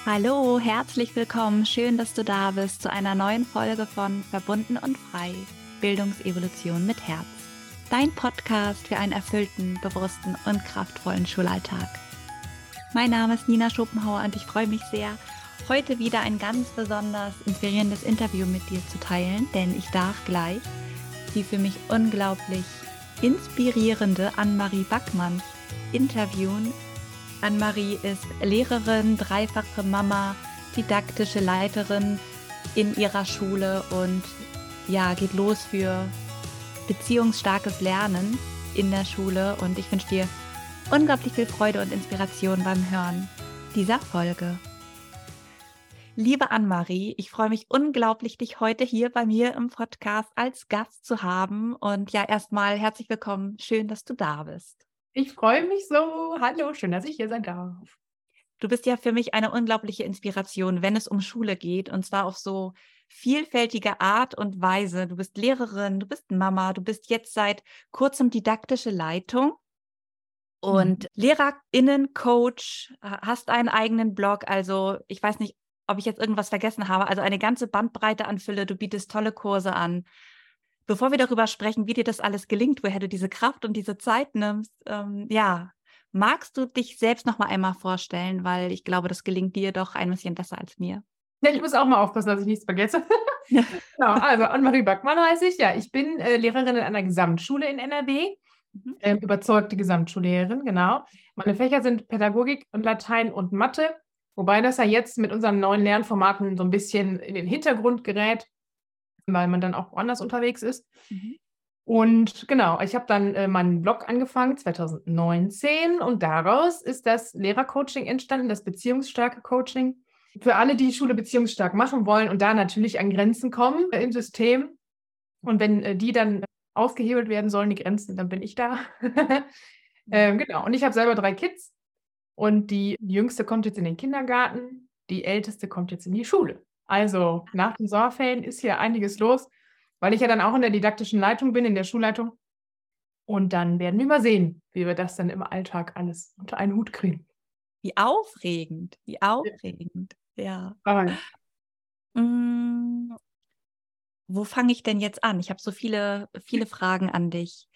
Hallo, herzlich willkommen. Schön, dass du da bist zu einer neuen Folge von Verbunden und Frei, Bildungsevolution mit Herz. Dein Podcast für einen erfüllten, bewussten und kraftvollen Schulalltag. Mein Name ist Nina Schopenhauer und ich freue mich sehr, heute wieder ein ganz besonders inspirierendes Interview mit dir zu teilen, denn ich darf gleich die für mich unglaublich inspirierende Annemarie Backmann interviewen. Annemarie ist Lehrerin, dreifache Mama, didaktische Leiterin in ihrer Schule und geht los für beziehungsstarkes Lernen in der Schule. Und ich wünsche dir unglaublich viel Freude und Inspiration beim Hören dieser Folge. Liebe Annemarie, ich freue mich unglaublich, dich heute hier bei mir im Podcast als Gast zu haben. Und erstmal herzlich willkommen. Schön, dass du da bist. Ich freue mich so. Hallo, schön, dass ich hier sein darf. Du bist ja für mich eine unglaubliche Inspiration, wenn es um Schule geht, und zwar auf so vielfältige Art und Weise. Du bist Lehrerin, du bist Mama, du bist jetzt seit kurzem didaktische Leitung und LehrerInnen-Coach, hast einen eigenen Blog. Also ich weiß nicht, ob ich jetzt irgendwas vergessen habe. Also eine ganze Bandbreite an Fülle. Du bietest tolle Kurse an. Bevor wir darüber sprechen, wie dir das alles gelingt, woher du diese Kraft und diese Zeit nimmst, magst du dich selbst noch mal einmal vorstellen, weil ich glaube, das gelingt dir doch ein bisschen besser als mir. Ja, ich muss auch mal aufpassen, dass ich nichts vergesse. Genau, also Annemarie Backmann heiße ich. Ja, ich bin Lehrerin in einer Gesamtschule in NRW, überzeugte Gesamtschullehrerin, genau. Meine Fächer sind Pädagogik und Latein und Mathe, wobei das ja jetzt mit unseren neuen Lernformaten so ein bisschen in den Hintergrund gerät, weil man dann auch woanders unterwegs ist. Und genau, ich habe dann meinen Blog angefangen 2019 und daraus ist das Lehrercoaching entstanden, das beziehungsstarke Coaching. Für alle, die Schule beziehungsstark machen wollen und da natürlich an Grenzen kommen im System. Und wenn die dann ausgehebelt werden sollen, die Grenzen, dann bin ich da. Genau, und ich habe selber 3 Kids und die jüngste kommt jetzt in den Kindergarten, die älteste kommt jetzt in die Schule. Also nach den Sommerferien ist hier einiges los, weil ich ja dann auch in der didaktischen Leitung bin, in der Schulleitung. Und dann werden wir mal sehen, wie wir das dann im Alltag alles unter einen Hut kriegen. Wie aufregend, wie aufregend, ja. Wo fange ich denn jetzt an? Ich habe so viele Fragen an dich.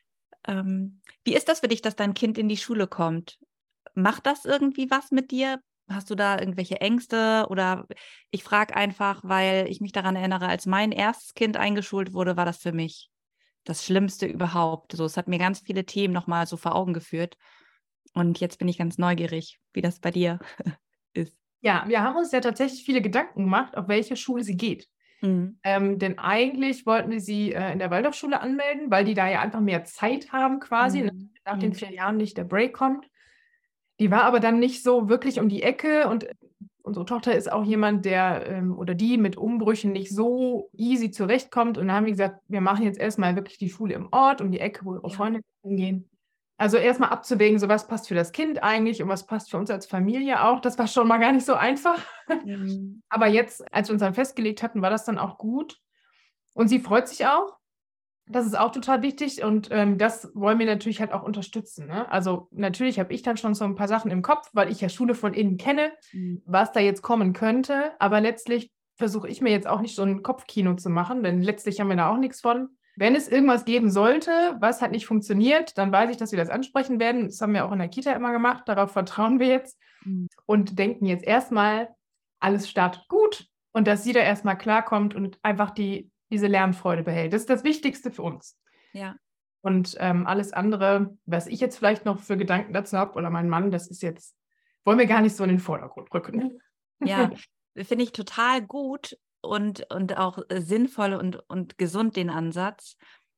Wie ist das für dich, dass dein Kind in die Schule kommt? Macht das irgendwie was mit dir? Hast du da irgendwelche Ängste? Oder ich frage einfach, weil ich mich daran erinnere, als mein erstes Kind eingeschult wurde, war das für mich das Schlimmste überhaupt. So, es hat mir ganz viele Themen nochmal so vor Augen geführt. Und jetzt bin ich ganz neugierig, wie das bei dir ist. Ja, wir haben uns ja tatsächlich viele Gedanken gemacht, auf welche Schule sie geht. Denn eigentlich wollten wir sie in der Waldorfschule anmelden, weil die da ja einfach mehr Zeit haben quasi, nach den 4 Jahren nicht der Break kommt. Die war aber dann nicht so wirklich um die Ecke und unsere Tochter ist auch jemand, der oder die mit Umbrüchen nicht so easy zurechtkommt. Und dann haben wir gesagt, wir machen jetzt erstmal wirklich die Schule im Ort, um die Ecke, wo ihre Freunde hingehen. Also erstmal abzuwägen, so was passt für das Kind eigentlich und was passt für uns als Familie auch. Das war schon mal gar nicht so einfach. Aber jetzt, als wir uns dann festgelegt hatten, war das dann auch gut. Und sie freut sich auch. Das ist auch total wichtig und das wollen wir natürlich halt auch unterstützen. Ne? Also natürlich habe ich dann schon so ein paar Sachen im Kopf, weil ich ja Schule von innen kenne, was da jetzt kommen könnte. Aber letztlich versuche ich mir jetzt auch nicht so ein Kopfkino zu machen, denn letztlich haben wir da auch nichts von. Wenn es irgendwas geben sollte, was halt nicht funktioniert, dann weiß ich, dass wir das ansprechen werden. Das haben wir auch in der Kita immer gemacht. Darauf vertrauen wir jetzt und denken jetzt erstmal, alles startet gut und dass sie da erstmal klarkommt und einfach diese Lernfreude behält. Das ist das Wichtigste für uns. Ja. Und alles andere, was ich jetzt vielleicht noch für Gedanken dazu habe oder mein Mann, das ist jetzt, wollen wir gar nicht so in den Vordergrund rücken. Ja, finde ich total gut und auch sinnvoll und gesund den Ansatz,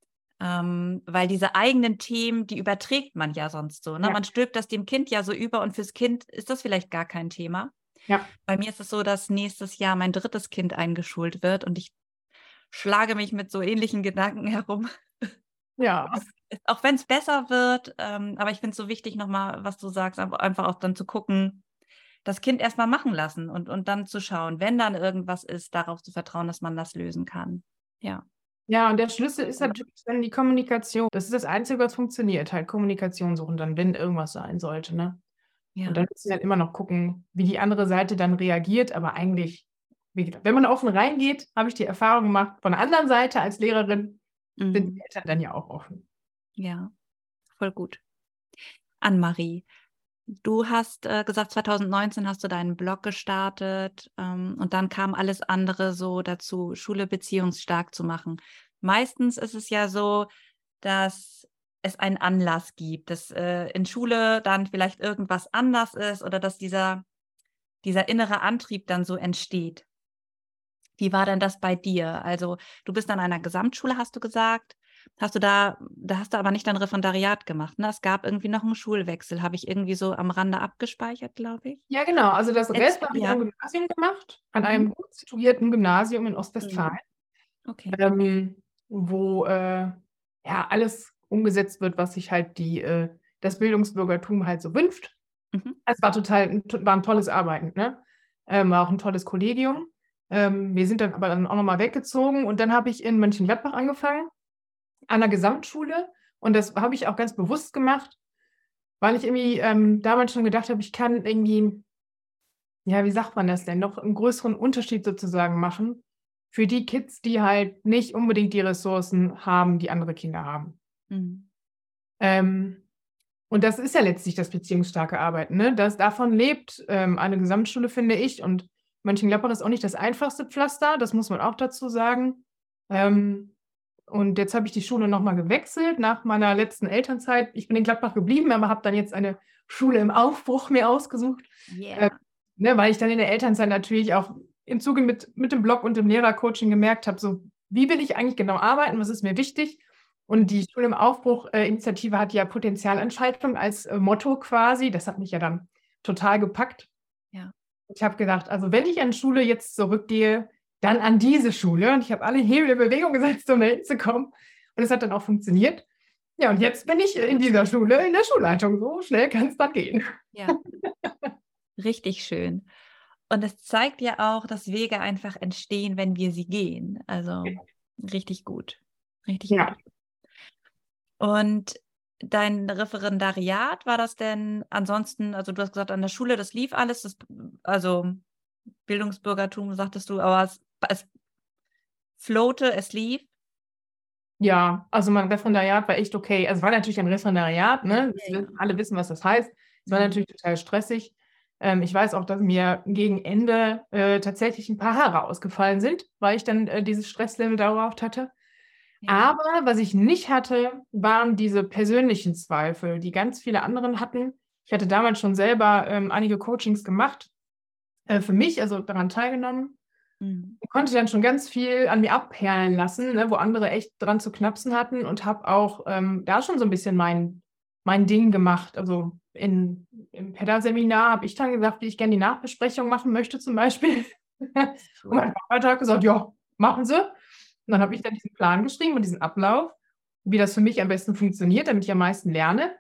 weil diese eigenen Themen, die überträgt man ja sonst so. Ne? Ja. Man stülpt das dem Kind ja so über und fürs Kind ist das vielleicht gar kein Thema. Ja. Bei mir ist es so, dass nächstes Jahr mein 3. Kind eingeschult wird und ich schlage mich mit so ähnlichen Gedanken herum. Ja. Auch wenn es besser wird, aber ich finde es so wichtig nochmal, was du sagst, einfach auch dann zu gucken, das Kind erstmal machen lassen und dann zu schauen, wenn dann irgendwas ist, darauf zu vertrauen, dass man das lösen kann. Ja. Ja, und der Schlüssel ist natürlich dann die Kommunikation. Das ist das Einzige, was funktioniert, halt Kommunikation suchen dann, wenn irgendwas sein sollte, ne? Ja. Und dann müssen wir halt immer noch gucken, wie die andere Seite dann reagiert. Aber eigentlich, wie gesagt, wenn man offen reingeht, habe ich die Erfahrung gemacht, von der anderen Seite als Lehrerin sind die Eltern dann ja auch offen. Ja, voll gut. Annemarie, du hast gesagt, 2019 hast du deinen Blog gestartet und dann kam alles andere so dazu, Schule beziehungsstark zu machen. Meistens ist es ja so, dass es einen Anlass gibt, dass in Schule dann vielleicht irgendwas anders ist oder dass dieser innere Antrieb dann so entsteht. Wie war denn das bei dir? Also du bist an einer Gesamtschule, hast du gesagt. Da hast du aber nicht dein Referendariat gemacht, ne? Es gab irgendwie noch einen Schulwechsel, habe ich irgendwie so am Rande abgespeichert, glaube ich. Ja, genau. Also das Rest habe ich am Gymnasium gemacht, an einem gut situierten Gymnasium in Ostwestfalen, wo ja alles umgesetzt wird, was sich halt das Bildungsbürgertum halt so wünscht. Es war ein tolles Arbeiten, ne? War auch ein tolles Kollegium. Wir sind dann aber dann auch nochmal weggezogen und dann habe ich in Mönchengladbach angefangen, an der Gesamtschule. Und das habe ich auch ganz bewusst gemacht, weil ich irgendwie damals schon gedacht habe, ich kann irgendwie, ja, wie sagt man das denn, noch einen größeren Unterschied sozusagen machen für die Kids, die halt nicht unbedingt die Ressourcen haben, die andere Kinder haben. Und das ist ja letztlich das beziehungsstarke Arbeiten, ne? Davon lebt eine Gesamtschule, finde ich. Und Mönchengladbach ist auch nicht das einfachste Pflaster, das muss man auch dazu sagen. Und jetzt habe ich die Schule nochmal gewechselt nach meiner letzten Elternzeit. Ich bin in Gladbach geblieben, aber habe dann jetzt eine Schule im Aufbruch mir ausgesucht. Ne, weil ich dann in der Elternzeit natürlich auch im Zuge mit dem Blog und dem Lehrercoaching gemerkt habe, so, wie will ich eigentlich genau arbeiten, was ist mir wichtig? Und die Schule im Aufbruch-Initiative hat ja Potenzialentfaltung als Motto quasi. Das hat mich ja dann total gepackt. Ja. Ich habe gedacht, also wenn ich an Schule jetzt zurückgehe, dann an diese Schule. Und ich habe alle Hebel in Bewegung gesetzt, um da hinzukommen. Und es hat dann auch funktioniert. Ja, und jetzt bin ich in dieser Schule, in der Schulleitung. So schnell kann es dann gehen. Ja, richtig schön. Und es zeigt ja auch, dass Wege einfach entstehen, wenn wir sie gehen. Also richtig gut. Richtig gut. Und dein Referendariat, war das denn ansonsten, also du hast gesagt, an der Schule, das lief alles, also Bildungsbürgertum, sagtest du, aber es flowte, es lief? Ja, also mein Referendariat war echt okay. Also es war natürlich ein Referendariat, ne? Alle wissen, was das heißt. Es war natürlich total stressig. Ich weiß auch, dass mir gegen Ende tatsächlich ein paar Haare ausgefallen sind, weil ich dann dieses Stresslevel dauerhaft hatte. Aber was ich nicht hatte, waren diese persönlichen Zweifel, die ganz viele anderen hatten. Ich hatte damals schon selber einige Coachings gemacht, für mich, also daran teilgenommen. Ich konnte dann schon ganz viel an mir abperlen lassen, ne, wo andere echt dran zu knapsen hatten und habe auch da schon so ein bisschen mein Ding gemacht. Also im PEDA-Seminar habe ich dann gesagt, wie ich gerne die Nachbesprechung machen möchte zum Beispiel. Und mein Vater hat gesagt, ja, machen Sie. Und dann habe ich dann diesen Plan geschrieben und diesen Ablauf, wie das für mich am besten funktioniert, damit ich am meisten lerne.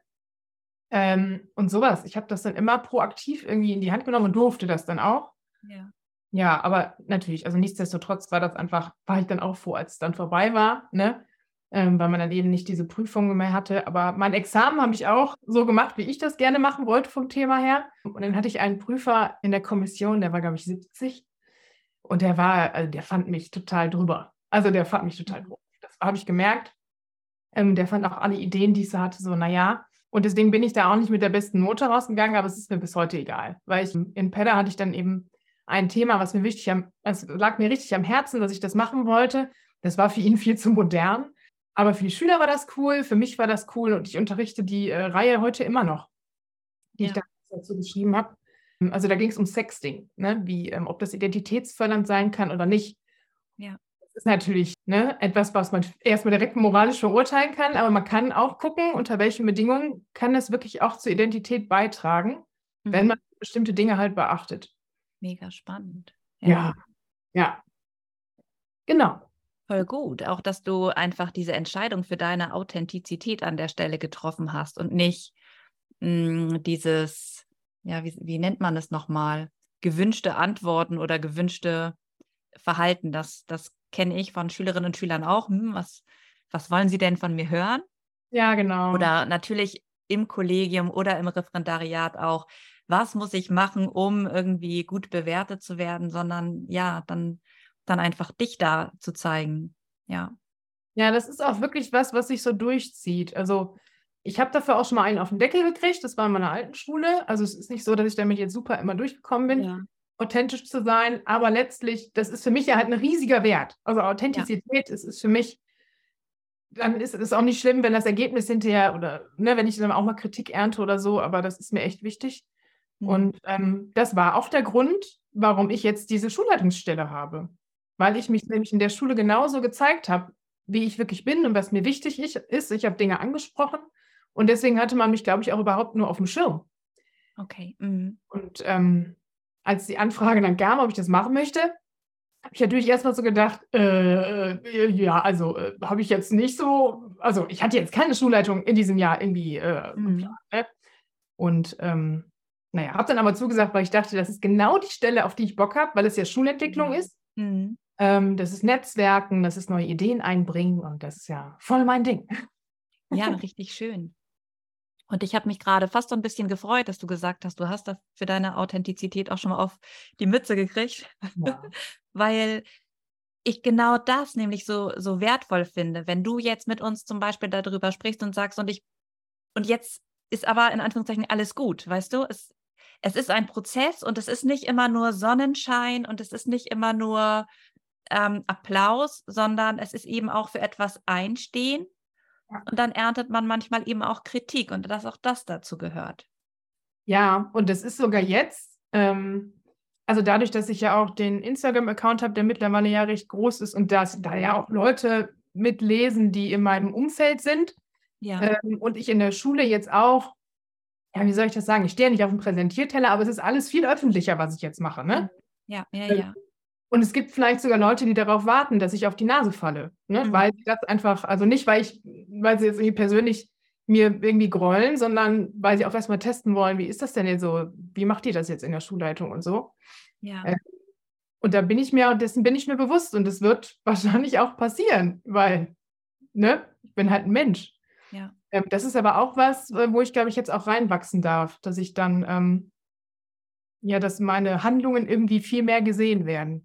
Und sowas. Ich habe das dann immer proaktiv irgendwie in die Hand genommen und durfte das dann auch. Ja, aber natürlich, also nichtsdestotrotz war ich dann auch froh, als es dann vorbei war, ne? Weil man dann eben nicht diese Prüfungen mehr hatte. Aber mein Examen habe ich auch so gemacht, wie ich das gerne machen wollte vom Thema her. Und dann hatte ich einen Prüfer in der Kommission, der war, glaube ich, 70. Und der fand mich total drüber. Also der fand mich total drüber. Das habe ich gemerkt. Der fand auch alle Ideen, die ich so hatte, so, naja. Und deswegen bin ich da auch nicht mit der besten Note rausgegangen, aber es ist mir bis heute egal. Weil in PEDA hatte ich dann eben ein Thema, es lag mir richtig am Herzen, dass ich das machen wollte. Das war für ihn viel zu modern. Aber für die Schüler war das cool, für mich war das cool und ich unterrichte die Reihe heute immer noch, die ich dazu geschrieben habe. Also da ging es um Sexting, ne? Ob das identitätsfördernd sein kann oder nicht. Ja. Das ist natürlich, ne, etwas, was man erstmal direkt moralisch verurteilen kann, aber man kann auch gucken, unter welchen Bedingungen kann das wirklich auch zur Identität beitragen, wenn man bestimmte Dinge halt beachtet. Mega spannend. Ja. Genau. Voll gut. Auch, dass du einfach diese Entscheidung für deine Authentizität an der Stelle getroffen hast und nicht dieses, ja, wie nennt man es nochmal? Gewünschte Antworten oder gewünschte Verhalten. Das kenne ich von Schülerinnen und Schülern auch. Was wollen sie denn von mir hören? Ja, genau. Oder natürlich im Kollegium oder im Referendariat auch. was muss ich machen, um irgendwie gut bewertet zu werden, sondern ja, dann einfach dich da zu zeigen. Ja. Ja, das ist auch wirklich was sich so durchzieht. Also ich habe dafür auch schon mal einen auf den Deckel gekriegt. Das war in meiner alten Schule. Also es ist nicht so, dass ich damit jetzt super immer durchgekommen bin, authentisch zu sein. Aber letztlich, das ist für mich ja halt ein riesiger Wert. Also Authentizität ist für mich, dann ist es auch nicht schlimm, wenn das Ergebnis hinterher oder wenn ich dann auch mal Kritik ernte oder so. Aber das ist mir echt wichtig. Und das war auch der Grund, warum ich jetzt diese Schulleitungsstelle habe. Weil ich mich nämlich in der Schule genauso gezeigt habe, wie ich wirklich bin und was mir wichtig ist. Ich habe Dinge angesprochen und deswegen hatte man mich, glaube ich, auch überhaupt nur auf dem Schirm. Okay. Und als die Anfrage dann kam, ob ich das machen möchte, habe ich natürlich erstmal so gedacht, ja, also habe ich jetzt nicht so, also ich hatte jetzt keine Schulleitung in diesem Jahr irgendwie geplant. Ne? Und naja, habe dann aber zugesagt, weil ich dachte, das ist genau die Stelle, auf die ich Bock habe, weil es ja Schulentwicklung ist. Das ist Netzwerken, das ist neue Ideen einbringen und das ist ja voll mein Ding. Ja, richtig schön. Und ich habe mich gerade fast so ein bisschen gefreut, dass du gesagt hast, du hast da für deine Authentizität auch schon mal auf die Mütze gekriegt, weil ich genau das nämlich so wertvoll finde, wenn du jetzt mit uns zum Beispiel darüber sprichst und sagst, und jetzt ist aber in Anführungszeichen alles gut, weißt du? Es ist ein Prozess und es ist nicht immer nur Sonnenschein und es ist nicht immer nur Applaus, sondern es ist eben auch für etwas einstehen. Und dann erntet man manchmal eben auch Kritik und dass auch das dazu gehört. Ja, und das ist sogar jetzt, also dadurch, dass ich ja auch den Instagram-Account habe, der mittlerweile ja recht groß ist und dass da ja auch Leute mitlesen, die in meinem Umfeld sind. Und ich in der Schule jetzt auch, ja, wie soll ich das sagen? Ich stehe nicht auf dem Präsentierteller, aber es ist alles viel öffentlicher, was ich jetzt mache, ne? Ja. Und es gibt vielleicht sogar Leute, die darauf warten, dass ich auf die Nase falle, ne? Weil sie das einfach, also nicht, weil sie jetzt irgendwie persönlich mir irgendwie grollen, sondern weil sie auch erstmal testen wollen, wie ist das denn jetzt so? Wie macht ihr das jetzt in der Schulleitung und so? Ja. Und dessen bin ich mir bewusst und es wird wahrscheinlich auch passieren, weil, ne, ich bin halt ein Mensch. Ja. Das ist aber auch was, wo ich, glaube ich, jetzt auch reinwachsen darf, dass ich dann, dass meine Handlungen irgendwie viel mehr gesehen werden.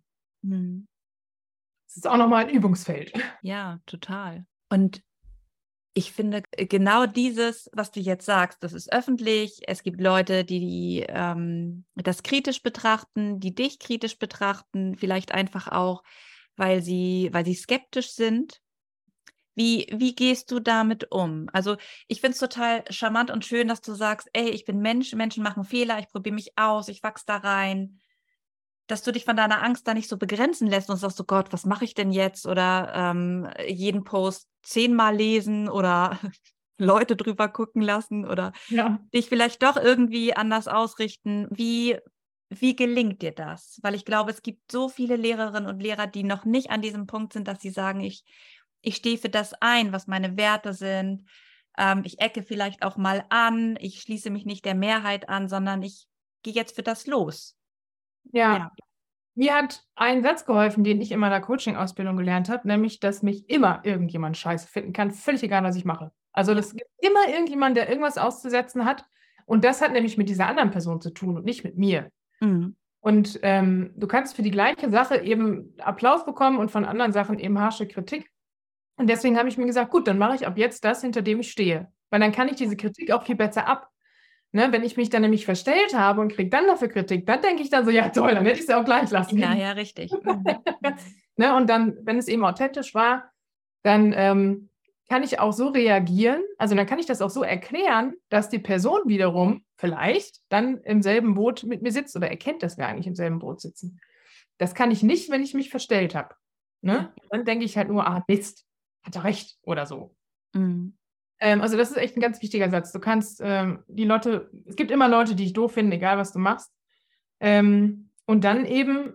Das ist auch nochmal ein Übungsfeld. Ja, total. Und ich finde genau dieses, was du jetzt sagst, das ist öffentlich. Es gibt Leute, die das kritisch betrachten, die dich kritisch betrachten, vielleicht einfach auch, weil sie skeptisch sind. Wie gehst du damit um? Also ich finde es total charmant und schön, dass du sagst, ey, ich bin Mensch, Menschen machen Fehler, ich probiere mich aus, ich wachse da rein. Dass du dich von deiner Angst da nicht so begrenzen lässt und sagst, oh Gott, was mache ich denn jetzt? Oder jeden Post 10-mal lesen oder Leute drüber gucken lassen oder dich vielleicht doch irgendwie anders ausrichten. Wie gelingt dir das? Weil ich glaube, es gibt so viele Lehrerinnen und Lehrer, die noch nicht an diesem Punkt sind, dass sie sagen, ich stehe für das ein, was meine Werte sind. Ich ecke vielleicht auch mal an. Ich schließe mich nicht der Mehrheit an, sondern ich gehe jetzt für das los. Ja. Mir hat ein Satz geholfen, den ich in meiner Coaching-Ausbildung gelernt habe, nämlich, dass mich immer irgendjemand scheiße finden kann, völlig egal, was ich mache. Also es gibt immer irgendjemand, der irgendwas auszusetzen hat und das hat nämlich mit dieser anderen Person zu tun und nicht mit mir. Und du kannst für die gleiche Sache eben Applaus bekommen und von anderen Sachen eben harsche Kritik. Und deswegen habe ich mir gesagt, gut, dann mache ich ab jetzt das, hinter dem ich stehe. Weil dann kann ich diese Kritik auch viel besser ab. Ne, wenn ich mich dann nämlich verstellt habe und kriege dann dafür Kritik, dann denke ich dann so, ja toll, dann hätte ich es ja auch gleich lassen. Ja, richtig. Ne, und dann, wenn es eben authentisch war, dann kann ich auch so reagieren, also dann kann ich das auch so erklären, dass die Person wiederum vielleicht dann im selben Boot mit mir sitzt oder erkennt, dass wir eigentlich im selben Boot sitzen. Das kann ich nicht, wenn ich mich verstellt habe. Ne? Dann denke ich halt nur, Mist, hat er recht oder so. Also das ist echt ein ganz wichtiger Satz. Du kannst die Leute, es gibt immer Leute, die dich doof finden, egal was du machst. Und dann eben,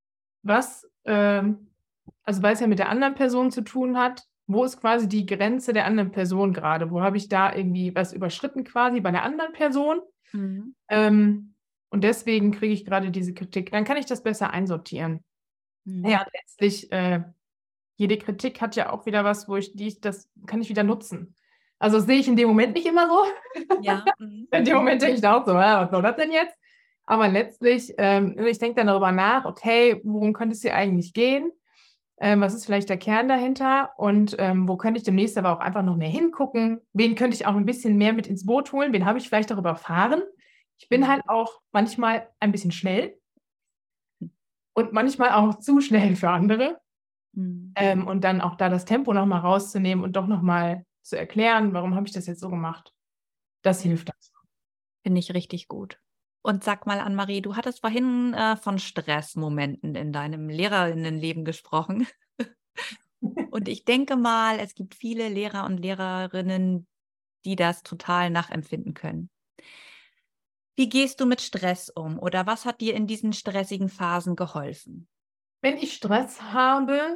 also weil es ja mit der anderen Person zu tun hat, wo ist quasi die Grenze der anderen Person gerade? Wo habe ich da irgendwie was überschritten quasi bei der anderen Person? Und deswegen kriege ich gerade diese Kritik. Dann kann ich das besser einsortieren. Ja, letztlich, jede Kritik hat ja auch wieder was, das kann ich wieder nutzen. Also das sehe ich in dem Moment nicht immer so. Ja. In dem Moment denke ich auch so, was soll das denn jetzt? Aber letztlich, ich denke dann darüber nach, okay, worum könnte es hier eigentlich gehen? Was ist vielleicht der Kern dahinter? Und wo könnte ich demnächst aber auch einfach noch mehr hingucken? Wen könnte ich auch ein bisschen mehr mit ins Boot holen? Wen habe ich vielleicht darüber erfahren? Ich bin halt auch manchmal ein bisschen schnell und manchmal auch zu schnell für andere. Und dann auch da das Tempo nochmal rauszunehmen und doch nochmal zu erklären, warum habe ich das jetzt so gemacht. Das hilft dazu. Finde ich richtig gut. Und sag mal, Annemarie, du hattest vorhin von Stressmomenten in deinem Lehrerinnenleben gesprochen. Und ich denke mal, es gibt viele Lehrer und Lehrerinnen, die das total nachempfinden können. Wie gehst du mit Stress um oder was hat dir in diesen stressigen Phasen geholfen? Wenn ich Stress habe,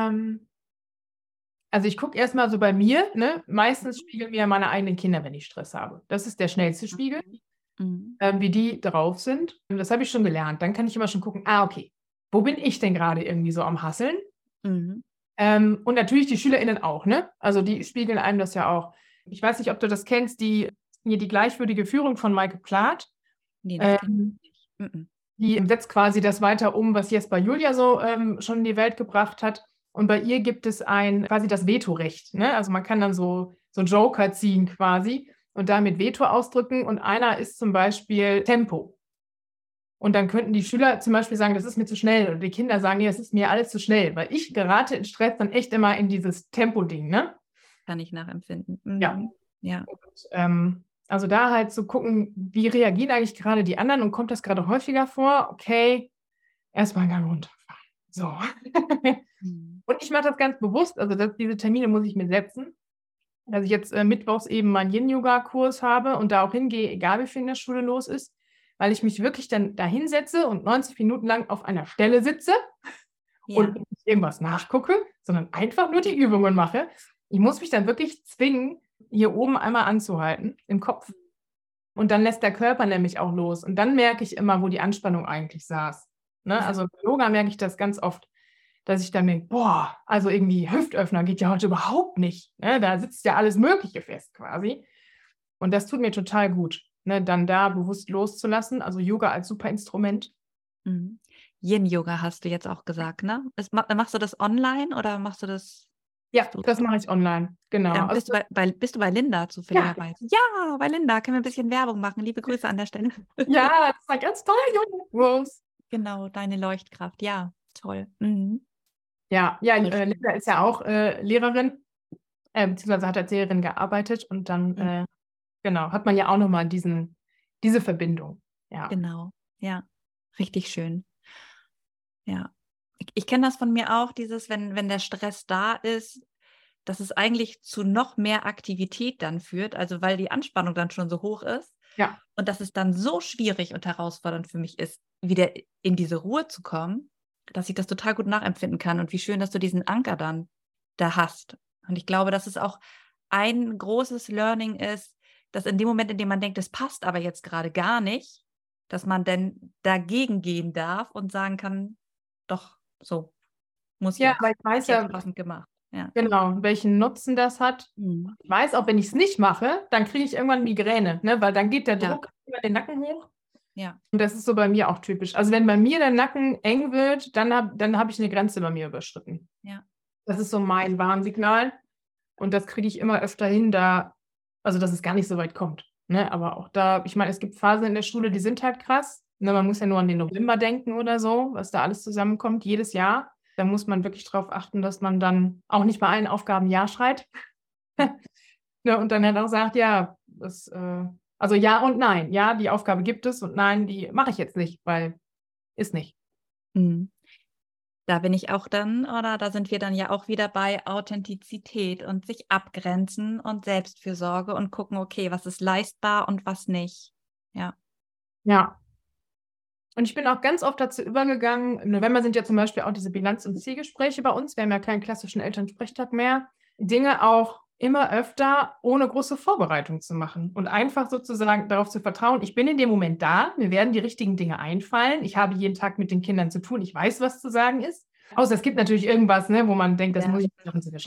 also ich gucke erstmal so bei mir, ne? Meistens spiegeln mir meine eigenen Kinder, wenn ich Stress habe. Das ist der schnellste Spiegel, wie die drauf sind. Und das habe ich schon gelernt. Dann kann ich immer schon gucken, okay, wo bin ich denn gerade irgendwie so am Hasseln? Und natürlich die SchülerInnen auch, ne? Also die spiegeln einem das ja auch. Ich weiß nicht, ob du das kennst, die gleichwürdige Führung von Michael Plath. Nee, das kenn ich nicht. Die setzt quasi das weiter um, was Jesper Julia so schon in die Welt gebracht hat. Und bei ihr gibt es quasi das Vetorecht. Ne? Also man kann dann so Joker ziehen quasi und damit Veto ausdrücken. Und einer ist zum Beispiel Tempo. Und dann könnten die Schüler zum Beispiel sagen, das ist mir zu schnell. Und die Kinder sagen, nee, das ist mir alles zu schnell. Weil ich gerate in Stress dann echt immer in dieses Tempo-Ding. Ne? Kann ich nachempfinden. Ja. Und, also da halt zu gucken, wie reagieren eigentlich gerade die anderen und kommt das gerade häufiger vor? Okay, erstmal einen Gang runterfahren. So. Und ich mache das ganz bewusst, also diese Termine muss ich mir setzen, dass ich jetzt mittwochs eben meinen Yin-Yoga-Kurs habe und da auch hingehe, egal wie viel in der Schule los ist, weil ich mich wirklich dann da hinsetze und 90 Minuten lang auf einer Stelle sitze und nicht irgendwas nachgucke, sondern einfach nur die Übungen mache. Ich muss mich dann wirklich zwingen, hier oben einmal anzuhalten, im Kopf. Und dann lässt der Körper nämlich auch los. Und dann merke ich immer, wo die Anspannung eigentlich saß. Ne? Also im Yoga merke ich das ganz oft, dass ich dann denke, boah, also irgendwie Hüftöffner geht ja heute überhaupt nicht. Ne? Da sitzt ja alles Mögliche fest quasi. Und das tut mir total gut, ne? Dann da bewusst loszulassen. Also Yoga als super Instrument. Yin-Yoga hast du jetzt auch gesagt, ne? Machst du das online oder machst du das? Ja, das mache ich online, genau. Bist du bei Linda zufälligerweise? Ja, bei Linda. Können wir ein bisschen Werbung machen? Liebe Grüße an der Stelle. Ja, das war ganz toll, Jungs. Genau, deine Leuchtkraft. Ja, toll. Ja, Linda ist ja auch Lehrerin, beziehungsweise hat als Lehrerin gearbeitet und dann, genau, hat man ja auch nochmal diese Verbindung. Ja. Genau, ja, richtig schön. Ja, ich kenne das von mir auch, wenn der Stress da ist, dass es eigentlich zu noch mehr Aktivität dann führt, also weil die Anspannung dann schon so hoch ist. Ja. Und dass es dann so schwierig und herausfordernd für mich ist, wieder in diese Ruhe zu kommen, dass ich das total gut nachempfinden kann. Und wie schön, dass du diesen Anker dann da hast. Und ich glaube, dass es auch ein großes Learning ist, dass in dem Moment, in dem man denkt, es passt aber jetzt gerade gar nicht, dass man dann dagegen gehen darf und sagen kann, doch, so muss ja, jetzt. aber ich weiß ja, passend gemacht. Ja. Genau, welchen Nutzen das hat. Ich weiß, auch wenn ich es nicht mache, dann kriege ich irgendwann Migräne, ne? Weil dann geht der Druck über den Nacken hoch. Ja. Und das ist so bei mir auch typisch. Also wenn bei mir der Nacken eng wird, dann hab ich eine Grenze bei mir überschritten. Ja. Das ist so mein Warnsignal. Und das kriege ich immer öfter hin, also dass es gar nicht so weit kommt. Ne? Aber auch da, ich meine, es gibt Phasen in der Schule, die sind halt krass. Ne? Man muss ja nur an den November denken oder so, was da alles zusammenkommt, jedes Jahr. Da muss man wirklich darauf achten, dass man dann auch nicht bei allen Aufgaben Ja schreit. Ne? Und dann halt auch sagt, ja, also ja und nein. Ja, die Aufgabe gibt es und nein, die mache ich jetzt nicht, weil ist nicht. Da bin ich auch dann, oder da sind wir dann ja auch wieder bei Authentizität und sich abgrenzen und Selbstfürsorge und gucken, okay, was ist leistbar und was nicht. Ja. Ja. Und ich bin auch ganz oft dazu übergegangen, im November sind ja zum Beispiel auch diese Bilanz- und Zielgespräche bei uns. Wir haben ja keinen klassischen Elternsprechtag mehr. Dinge auch immer öfter ohne große Vorbereitung zu machen und einfach sozusagen darauf zu vertrauen, ich bin in dem Moment da, mir werden die richtigen Dinge einfallen, ich habe jeden Tag mit den Kindern zu tun, ich weiß, was zu sagen ist. Außer es gibt natürlich irgendwas, ne, wo man denkt, das muss ich noch ins Wissen.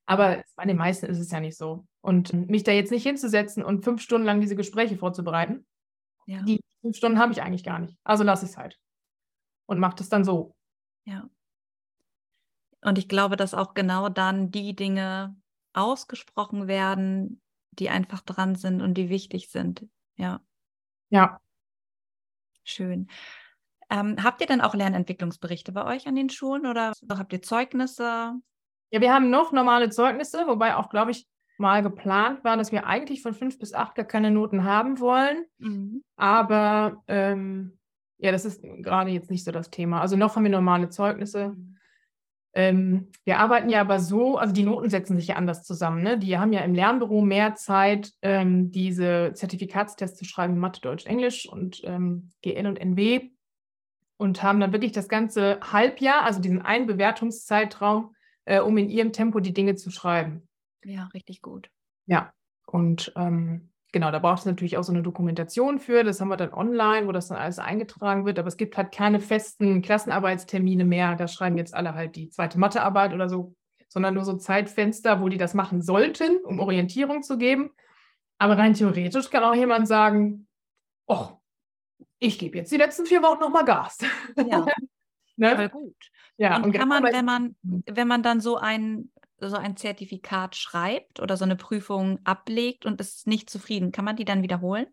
Aber bei den meisten ist es ja nicht so. Und mich da jetzt nicht hinzusetzen und 5 Stunden lang diese Gespräche vorzubereiten, die 5 Stunden habe ich eigentlich gar nicht. Also lasse ich es halt und mache das dann so. Ja. Und ich glaube, dass auch genau dann die Dinge ausgesprochen werden, die einfach dran sind und die wichtig sind. Ja. Ja. Schön. Habt ihr denn auch Lernentwicklungsberichte bei euch an den Schulen oder habt ihr Zeugnisse? Ja, wir haben noch normale Zeugnisse, wobei auch, glaube ich, mal geplant war, dass wir eigentlich von 5 bis 8 gar keine Noten haben wollen. Aber ja, das ist gerade jetzt nicht so das Thema. Also noch haben wir normale Zeugnisse. Wir arbeiten ja aber so, also die Noten setzen sich ja anders zusammen. Ne? Die haben ja im Lernbüro mehr Zeit, diese Zertifikatstests zu schreiben, Mathe, Deutsch, Englisch und GL und NW und haben dann wirklich das ganze Halbjahr, also diesen einen Bewertungszeitraum, um in ihrem Tempo die Dinge zu schreiben. Ja, richtig gut. Ja, und genau, da braucht es natürlich auch so eine Dokumentation für. Das haben wir dann online, wo das dann alles eingetragen wird. Aber es gibt halt keine festen Klassenarbeitstermine mehr. Da schreiben jetzt alle halt die zweite Mathearbeit oder so, sondern nur so Zeitfenster, wo die das machen sollten, um Orientierung zu geben. Aber rein theoretisch kann auch jemand sagen, oh, ich gebe jetzt die letzten 4 Wochen nochmal Gas. Ja, ne? voll gut. Ja, und kann man, wenn man dann so ein Zertifikat schreibt oder so eine Prüfung ablegt und ist nicht zufrieden, kann man die dann wiederholen?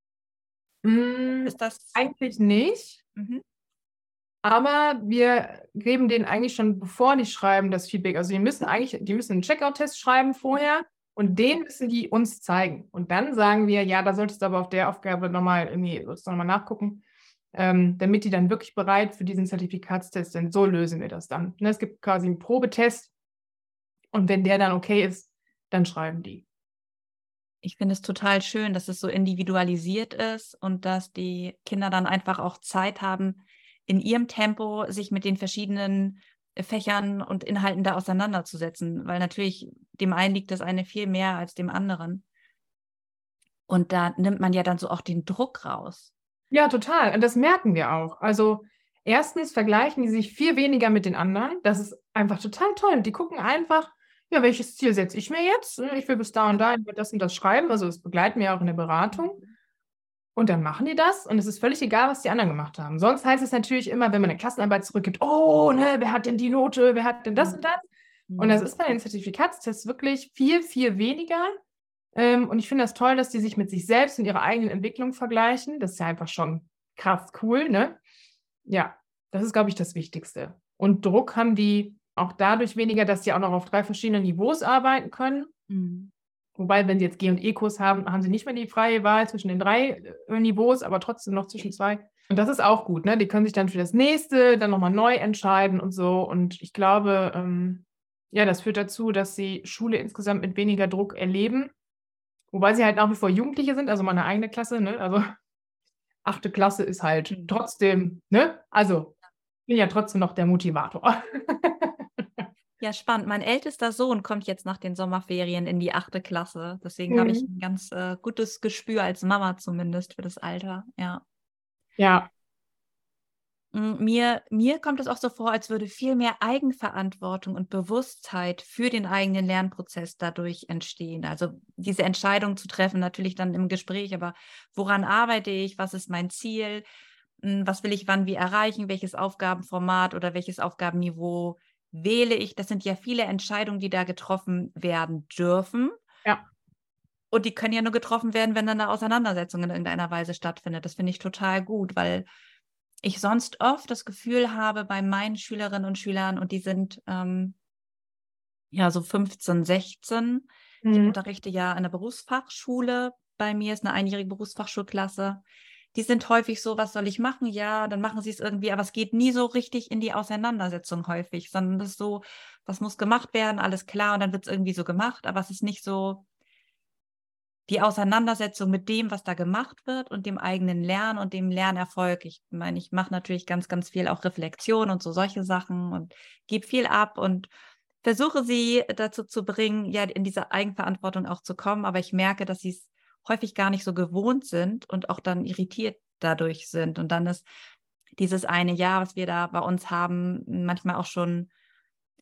Ist das eigentlich nicht. Aber wir geben denen eigentlich schon, bevor die schreiben, das Feedback. Also die müssen einen Checkout-Test schreiben vorher und den müssen die uns zeigen. Und dann sagen wir, ja, da solltest du aber auf der Aufgabe nochmal nachgucken, damit die dann wirklich bereit für diesen Zertifikatstest sind. So lösen wir das dann. Ne, es gibt quasi einen Probetest und wenn der dann okay ist, dann schreiben die. Ich finde es total schön, dass es so individualisiert ist und dass die Kinder dann einfach auch Zeit haben, in ihrem Tempo sich mit den verschiedenen Fächern und Inhalten da auseinanderzusetzen, weil natürlich dem einen liegt das eine viel mehr als dem anderen. Und da nimmt man ja dann so auch den Druck raus. Ja, total. Und das merken wir auch. Also erstens vergleichen die sich viel weniger mit den anderen. Das ist einfach total toll. Die gucken einfach, ja, welches Ziel setze ich mir jetzt? Ich will bis da und da das und das schreiben. Also das begleiten wir auch in der Beratung. Und dann machen die das und es ist völlig egal, was die anderen gemacht haben. Sonst heißt es natürlich immer, wenn man eine Klassenarbeit zurückgibt, oh, ne, wer hat denn die Note, wer hat denn das und das? Und das ist bei den Zertifikatstests wirklich viel, viel weniger. Und ich finde das toll, dass die sich mit sich selbst und ihrer eigenen Entwicklung vergleichen. Das ist ja einfach schon krass cool, ne? Ja, das ist, glaube ich, das Wichtigste. Und Druck haben die auch dadurch weniger, dass sie auch noch auf 3 verschiedenen Niveaus arbeiten können. Wobei, wenn sie jetzt G- und E-Kurs haben, haben sie nicht mehr die freie Wahl zwischen den 3 Niveaus, aber trotzdem noch zwischen 2. Und das ist auch gut, ne? Die können sich dann für das nächste dann nochmal neu entscheiden und so. Und ich glaube, ja, das führt dazu, dass sie Schule insgesamt mit weniger Druck erleben. Wobei sie halt nach wie vor Jugendliche sind, also meine eigene Klasse, ne? Also 8. Klasse ist halt trotzdem, ne? Also ich bin ja trotzdem noch der Motivator. Ja, spannend. Mein ältester Sohn kommt jetzt nach den Sommerferien in die 8. Klasse. Deswegen habe ich ein ganz gutes Gespür als Mama zumindest für das Alter. Ja. Ja. Mir kommt es auch so vor, als würde viel mehr Eigenverantwortung und Bewusstheit für den eigenen Lernprozess dadurch entstehen. Also diese Entscheidung zu treffen, natürlich dann im Gespräch, aber woran arbeite ich? Was ist mein Ziel? Was will ich wann wie erreichen? Welches Aufgabenformat oder welches Aufgabenniveau wähle ich? Das sind ja viele Entscheidungen, die da getroffen werden dürfen. Ja. Und die können ja nur getroffen werden, wenn dann eine Auseinandersetzung in irgendeiner Weise stattfindet. Das finde ich total gut, weil ich sonst oft das Gefühl habe bei meinen Schülerinnen und Schülern, und die sind ja so 15, 16. Ich unterrichte ja in der Berufsfachschule. Bei mir ist eine einjährige Berufsfachschulklasse. Die sind häufig so, was soll ich machen? Ja, dann machen sie es irgendwie, aber es geht nie so richtig in die Auseinandersetzung häufig, sondern das ist so, was muss gemacht werden, alles klar, und dann wird es irgendwie so gemacht, aber es ist nicht so die Auseinandersetzung mit dem, was da gemacht wird und dem eigenen Lernen und dem Lernerfolg. Ich meine, ich mache natürlich ganz, ganz viel auch Reflexion und so solche Sachen und gebe viel ab und versuche sie dazu zu bringen, ja, in diese Eigenverantwortung auch zu kommen, aber ich merke, dass sie es häufig gar nicht so gewohnt sind und auch dann irritiert dadurch sind. Und dann ist dieses eine Jahr, was wir da bei uns haben, manchmal auch schon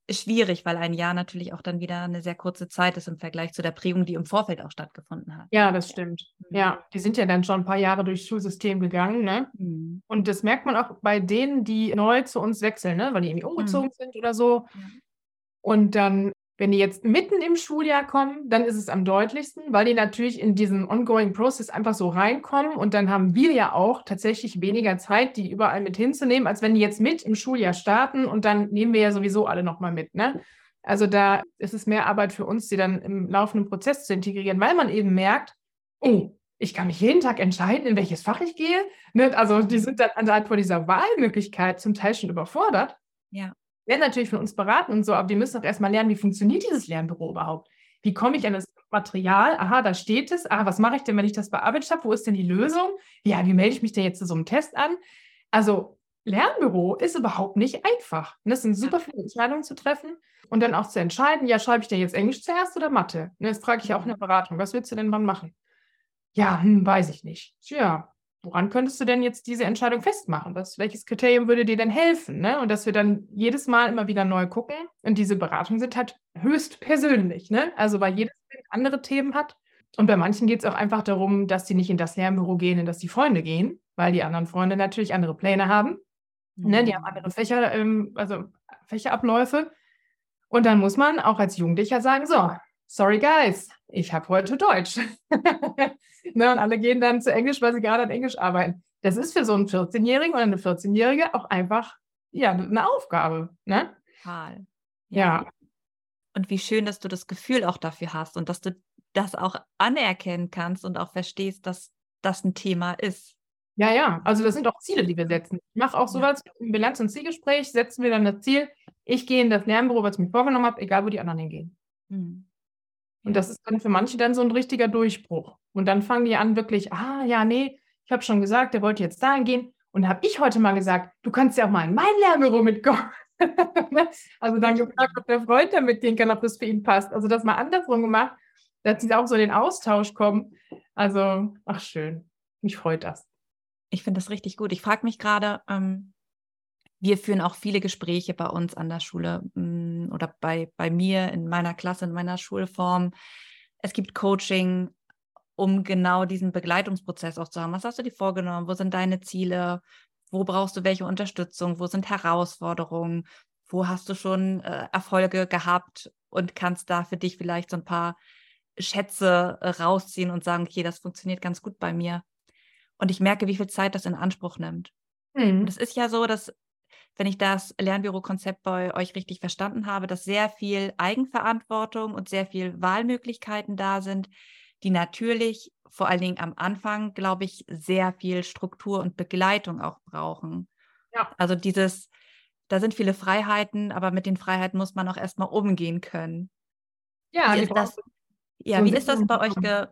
schwierig, weil ein Jahr natürlich auch dann wieder eine sehr kurze Zeit ist im Vergleich zu der Prägung, die im Vorfeld auch stattgefunden hat. Ja, das stimmt. Ja, die sind ja dann schon ein paar Jahre durchs Schulsystem gegangen, ne? Mhm. Und das merkt man auch bei denen, die neu zu uns wechseln, ne? Weil die irgendwie umgezogen sind oder so. Ja. Und dann, wenn die jetzt mitten im Schuljahr kommen, dann ist es am deutlichsten, weil die natürlich in diesen ongoing Process einfach so reinkommen. Und dann haben wir ja auch tatsächlich weniger Zeit, die überall mit hinzunehmen, als wenn die jetzt mit im Schuljahr starten. Und dann nehmen wir ja sowieso alle nochmal mit, ne? Also da ist es mehr Arbeit für uns, die dann im laufenden Prozess zu integrieren, weil man eben merkt, oh, ich kann mich jeden Tag entscheiden, in welches Fach ich gehe. Ne? Also die sind dann anhand von dieser Wahlmöglichkeit zum Teil schon überfordert. Ja. Werden natürlich von uns beraten und so, aber die müssen auch erstmal lernen, wie funktioniert dieses Lernbüro überhaupt? Wie komme ich an das Material? Aha, da steht es. Ah, was mache ich denn, wenn ich das bearbeitet habe? Wo ist denn die Lösung? Ja, wie melde ich mich denn jetzt zu so einem Test an? Also Lernbüro ist überhaupt nicht einfach. Das sind super viele Entscheidungen zu treffen und dann auch zu entscheiden, ja, schreibe ich denn jetzt Englisch zuerst oder Mathe? Ne, das frage ich ja auch in der Beratung. Was willst du denn wann machen? Ja, weiß ich nicht. Tja, woran könntest du denn jetzt diese Entscheidung festmachen? Welches Kriterium würde dir denn helfen? Ne? Und dass wir dann jedes Mal immer wieder neu gucken. Und diese Beratungen sind halt höchst persönlich, ne? Also weil jedes Kind andere Themen hat. Und bei manchen geht es auch einfach darum, dass die nicht in das Lernbüro gehen, in das die Freunde gehen, weil die anderen Freunde natürlich andere Pläne haben. Ne? Die haben andere Fächer, also Fächerabläufe. Und dann muss man auch als Jugendlicher sagen, so, sorry guys, ich habe heute Deutsch. Ne, und alle gehen dann zu Englisch, weil sie gerade an Englisch arbeiten. Das ist für so einen 14-Jährigen oder eine 14-Jährige auch einfach ja, eine Aufgabe. Ne? Total. Ja. Und wie schön, dass du das Gefühl auch dafür hast und dass du das auch anerkennen kannst und auch verstehst, dass das ein Thema ist. Ja, ja. Also das sind auch Ziele, die wir setzen. Ich mache auch sowas im Bilanz- und Zielgespräch, setzen wir dann das Ziel, ich gehe in das Lernbüro, was ich mir vorgenommen habe, egal wo die anderen hingehen. Und das ist dann für manche dann so ein richtiger Durchbruch. Und dann fangen die an wirklich, ja, nee, ich habe schon gesagt, der wollte jetzt dahin gehen. Und da habe ich heute mal gesagt, du kannst ja auch mal in mein Lernbüro mitkommen. Also dann gefragt, ob der Freund da mitgehen kann, ob das für ihn passt. Also das mal andersrum gemacht, dass sie auch so in den Austausch kommen. Also, ach schön, mich freut das. Ich finde das richtig gut. Ich frage mich gerade, wir führen auch viele Gespräche bei uns an der Schule oder bei mir in meiner Klasse, in meiner Schulform. Es gibt Coaching, um genau diesen Begleitungsprozess auch zu haben. Was hast du dir vorgenommen? Wo sind deine Ziele? Wo brauchst du welche Unterstützung? Wo sind Herausforderungen? Wo hast du schon Erfolge gehabt und kannst da für dich vielleicht so ein paar Schätze rausziehen und sagen, okay, das funktioniert ganz gut bei mir. Und ich merke, wie viel Zeit das in Anspruch nimmt. Und es ist ja so, dass, wenn ich das Lernbüro-Konzept bei euch richtig verstanden habe, dass sehr viel Eigenverantwortung und sehr viel Wahlmöglichkeiten da sind, die natürlich vor allen Dingen am Anfang, glaube ich, sehr viel Struktur und Begleitung auch brauchen. Ja. Also da sind viele Freiheiten, aber mit den Freiheiten muss man auch erstmal umgehen können. Ja, wie ist das bei euch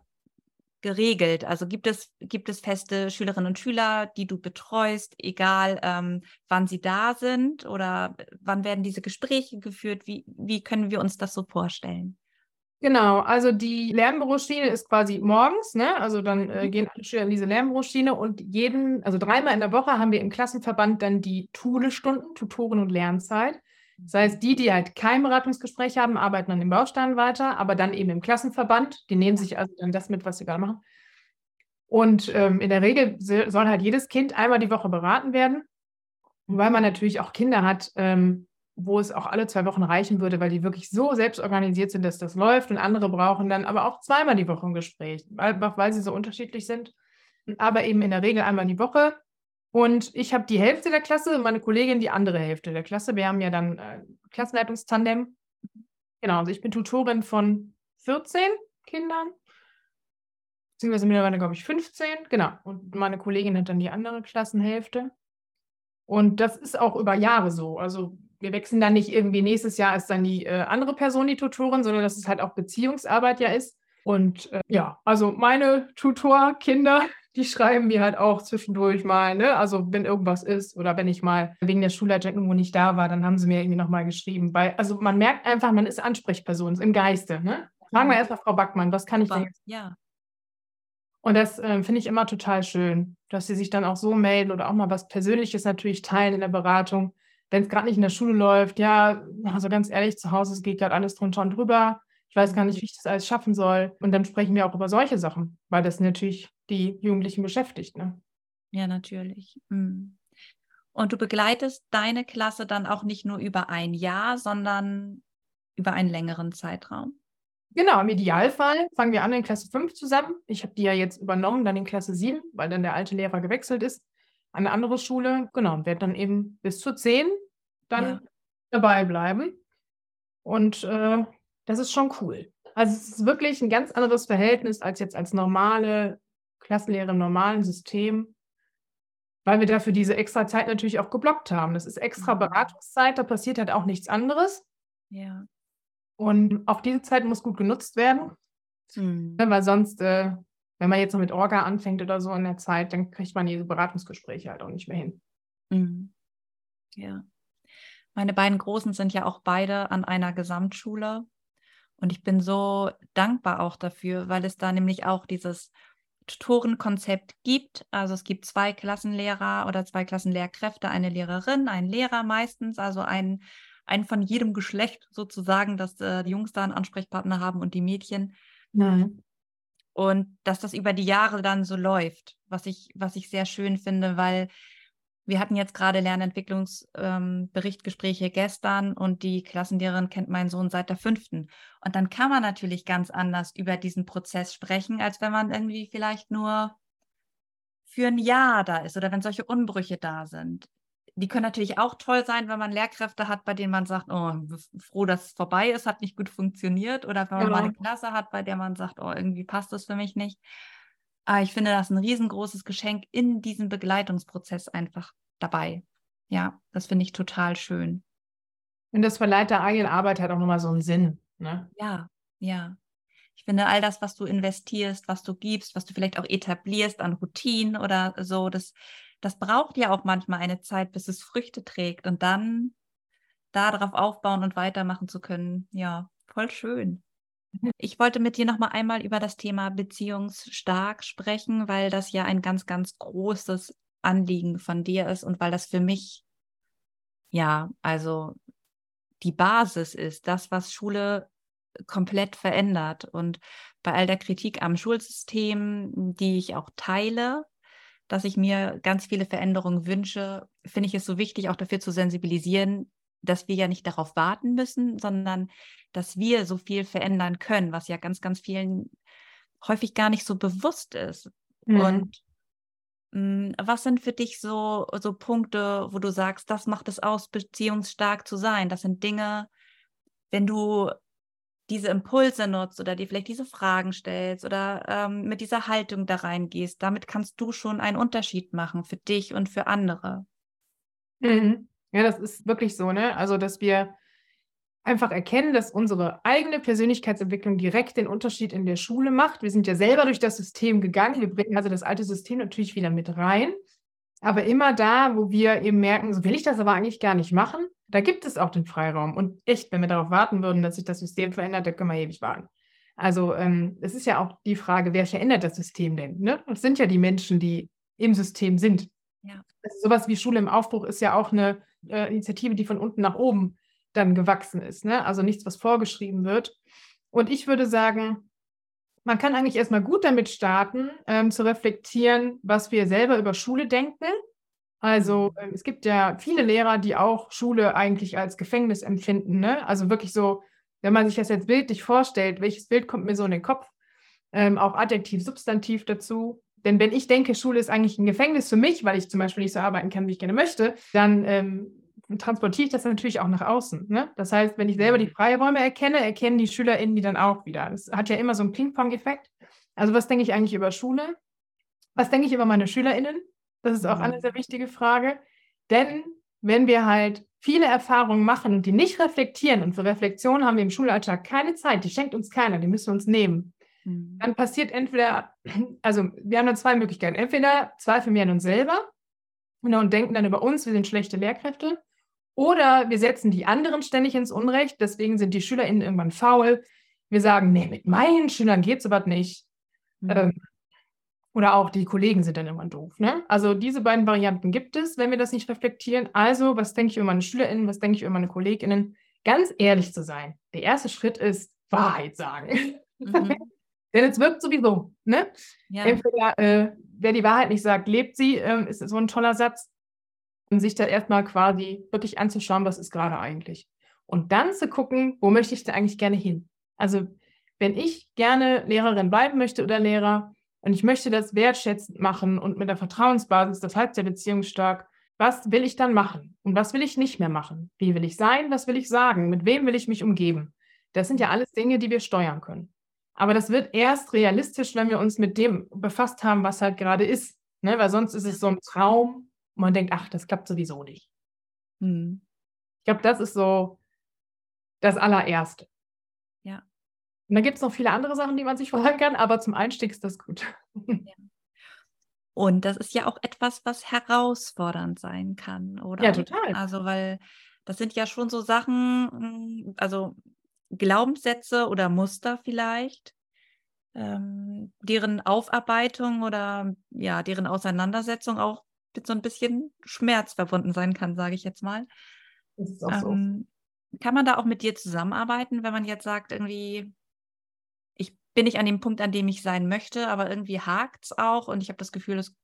geregelt? Also gibt es feste Schülerinnen und Schüler, die du betreust, egal wann sie da sind, oder wann werden diese Gespräche geführt? Wie können wir uns das so vorstellen? Genau, also die Lernbüroschiene ist quasi morgens, ne? Also dann gehen alle Schüler in diese Lernbüroschiene und also 3-mal in der Woche haben wir im Klassenverband dann die Tule-Stunden, Tutoren- und Lernzeit. Das heißt, die halt kein Beratungsgespräch haben, arbeiten dann im Baustein weiter, aber dann eben im Klassenverband. Die nehmen sich also dann das mit, was sie gerade machen. Und in der Regel soll halt jedes Kind einmal die Woche beraten werden, weil man natürlich auch Kinder hat, wo es auch alle 2 Wochen reichen würde, weil die wirklich so selbstorganisiert sind, dass das läuft. Und andere brauchen dann aber auch 2-mal die Woche ein Gespräch, einfach weil sie so unterschiedlich sind. Aber eben in der Regel einmal die Woche. Und ich habe die Hälfte der Klasse und meine Kollegin die andere Hälfte der Klasse. Wir haben ja dann Klassenleitungstandem. Genau, also ich bin Tutorin von 14 Kindern, beziehungsweise mittlerweile, glaube ich, 15. Genau, und meine Kollegin hat dann die andere Klassenhälfte. Und das ist auch über Jahre so. Also wir wechseln dann nicht irgendwie, nächstes Jahr ist dann die andere Person die Tutorin, sondern dass es halt auch Beziehungsarbeit ja ist. Und ja, also meine Tutorkinder, die schreiben mir halt auch zwischendurch mal, ne? Also wenn irgendwas ist oder wenn ich mal wegen der Schulleitung irgendwo nicht da war, dann haben sie mir irgendwie nochmal geschrieben. Also man merkt einfach, man ist Ansprechperson im Geiste, ne? Fragen wir erstmal Frau Backmann, was kann ich denn jetzt? Ja. Und das finde ich immer total schön, dass sie sich dann auch so melden oder auch mal was Persönliches natürlich teilen in der Beratung. wenn es gerade nicht in der Schule läuft, ja, also ganz ehrlich, zu Hause es geht gerade alles drunter und drüber. Ich weiß gar nicht, wie ich das alles schaffen soll. Und dann sprechen wir auch über solche Sachen, weil das natürlich die Jugendlichen beschäftigt, ne? Ja, natürlich. Und du begleitest deine Klasse dann auch nicht nur über ein Jahr, sondern über einen längeren Zeitraum? Genau, im Idealfall fangen wir an in Klasse 5 zusammen. Ich habe die ja jetzt übernommen, dann in Klasse 7, weil dann der alte Lehrer gewechselt ist an eine andere Schule. Genau, und werde dann eben bis zur 10 dann dabei bleiben. Und das ist schon cool. Also es ist wirklich ein ganz anderes Verhältnis als jetzt als normale Klassenlehrer im normalen System, weil wir dafür diese extra Zeit natürlich auch geblockt haben. Das ist extra Beratungszeit, da passiert halt auch nichts anderes. Ja. Und auch diese Zeit muss gut genutzt werden, weil sonst, wenn man jetzt noch mit Orga anfängt oder so in der Zeit, dann kriegt man diese Beratungsgespräche halt auch nicht mehr hin. Ja. Meine beiden Großen sind ja auch beide an einer Gesamtschule und ich bin so dankbar auch dafür, weil es da nämlich auch dieses Tutorenkonzept gibt. Also es gibt 2 Klassenlehrer oder 2 Klassenlehrkräfte, eine Lehrerin, einen Lehrer meistens, also einen von jedem Geschlecht sozusagen, dass die Jungs da einen Ansprechpartner haben und die Mädchen. Nein. Und dass das über die Jahre dann so läuft, was ich sehr schön finde, weil wir hatten jetzt gerade Lernentwicklungsberichtgespräche gestern und die Klassenlehrerin kennt meinen Sohn seit der 5. Und dann kann man natürlich ganz anders über diesen Prozess sprechen, als wenn man irgendwie vielleicht nur für ein Jahr da ist oder wenn solche Umbrüche da sind. Die können natürlich auch toll sein, wenn man Lehrkräfte hat, bei denen man sagt, oh, froh, dass es vorbei ist, hat nicht gut funktioniert. Oder wenn man mal eine Klasse hat, bei der man sagt, oh, irgendwie passt das für mich nicht. Aber ich finde, das ist ein riesengroßes Geschenk in diesem Begleitungsprozess einfach dabei. Ja, das finde ich total schön. Und das verleiht der eigenen Arbeit halt auch nochmal so einen Sinn, ne? Ja. Ich finde, all das, was du investierst, was du gibst, was du vielleicht auch etablierst an Routinen oder so, das braucht ja auch manchmal eine Zeit, bis es Früchte trägt und dann darauf aufbauen und weitermachen zu können. Ja, voll schön. Ich wollte mit dir noch mal einmal über das Thema beziehungsstark sprechen, weil das ja ein ganz, ganz großes Anliegen von dir ist und weil das für mich, ja, also die Basis ist, das, was Schule komplett verändert. Und bei all der Kritik am Schulsystem, die ich auch teile, dass ich mir ganz viele Veränderungen wünsche, finde ich es so wichtig, auch dafür zu sensibilisieren, dass wir ja nicht darauf warten müssen, sondern dass wir so viel verändern können, was ja ganz, ganz vielen häufig gar nicht so bewusst ist. Und was sind für dich so Punkte, wo du sagst, das macht es aus, beziehungsstark zu sein? Das sind Dinge, wenn du diese Impulse nutzt oder dir vielleicht diese Fragen stellst oder mit dieser Haltung da reingehst, damit kannst du schon einen Unterschied machen für dich und für andere. Ja, das ist wirklich so, ne? Also, dass wir einfach erkennen, dass unsere eigene Persönlichkeitsentwicklung direkt den Unterschied in der Schule macht. Wir sind ja selber durch das System gegangen. Wir bringen also das alte System natürlich wieder mit rein. Aber immer da, wo wir eben merken, so will ich das aber eigentlich gar nicht machen, da gibt es auch den Freiraum. Und echt, wenn wir darauf warten würden, dass sich das System verändert, dann können wir ewig warten. Also es ist ja auch die Frage, wer verändert das System denn? Ne? Das sind ja die Menschen, die im System sind. Ja. Also sowas wie Schule im Aufbruch ist ja auch eine Initiative, die von unten nach oben dann gewachsen ist. Ne? Also nichts, was vorgeschrieben wird. Und ich würde sagen, man kann eigentlich erstmal gut damit starten, zu reflektieren, was wir selber über Schule denken. Also es gibt ja viele Lehrer, die auch Schule eigentlich als Gefängnis empfinden. Ne? Also wirklich so, wenn man sich das jetzt bildlich vorstellt, welches Bild kommt mir so in den Kopf? Auch Adjektiv, Substantiv dazu. Denn wenn ich denke, Schule ist eigentlich ein Gefängnis für mich, weil ich zum Beispiel nicht so arbeiten kann, wie ich gerne möchte, dann transportiere ich das natürlich auch nach außen. Ne? Das heißt, wenn ich selber die Freiräume erkenne, erkennen die SchülerInnen die dann auch wieder. Das hat ja immer so einen Ping-Pong-Effekt. Also was denke ich eigentlich über Schule? Was denke ich über meine SchülerInnen? Das ist auch eine sehr wichtige Frage. Denn wenn wir halt viele Erfahrungen machen und die nicht reflektieren, und für Reflexion haben wir im Schulalltag keine Zeit, die schenkt uns keiner, die müssen wir uns nehmen, dann passiert entweder, also wir haben dann 2 Möglichkeiten. Entweder zweifeln wir an uns selber und denken dann über uns, wir sind schlechte Lehrkräfte, oder wir setzen die anderen ständig ins Unrecht, deswegen sind die SchülerInnen irgendwann faul. Wir sagen, nee, mit meinen Schülern geht sowas nicht. Und Oder auch die Kollegen sind dann immer doof, ne? Also diese beiden Varianten gibt es, wenn wir das nicht reflektieren. Also, was denke ich über meine SchülerInnen, was denke ich über meine KollegInnen? Ganz ehrlich zu sein. Der erste Schritt ist Wahrheit sagen. Mhm. Denn es wirkt sowieso, ne? Ja. Entweder, wer die Wahrheit nicht sagt, lebt sie, ist so ein toller Satz. Und sich da erstmal quasi wirklich anzuschauen, was ist gerade eigentlich. Und dann zu gucken, wo möchte ich denn eigentlich gerne hin? Also, wenn ich gerne Lehrerin bleiben möchte oder Lehrer und ich möchte das wertschätzend machen und mit der Vertrauensbasis, das heißt der Beziehung stark, was will ich dann machen? Und was will ich nicht mehr machen? Wie will ich sein? Was will ich sagen? Mit wem will ich mich umgeben? Das sind ja alles Dinge, die wir steuern können. Aber das wird erst realistisch, wenn wir uns mit dem befasst haben, was halt gerade ist. Ne? Weil sonst ist es so ein Traum und man denkt, ach, das klappt sowieso nicht. Mhm. Ich glaube, das ist so das Allererste. Ja. Und dann gibt es noch viele andere Sachen, die man sich fragen kann, aber zum Einstieg ist das gut. Ja. Und das ist ja auch etwas, was herausfordernd sein kann, oder? Ja, total. Also, weil das sind ja schon so Sachen, also Glaubenssätze oder Muster vielleicht, deren Aufarbeitung oder ja, deren Auseinandersetzung auch mit so ein bisschen Schmerz verbunden sein kann, sage ich jetzt mal. Das ist auch so. Kann man da auch mit dir zusammenarbeiten, wenn man jetzt sagt, irgendwie, ich bin nicht an dem Punkt, an dem ich sein möchte, aber irgendwie hakt's auch und ich habe das Gefühl, es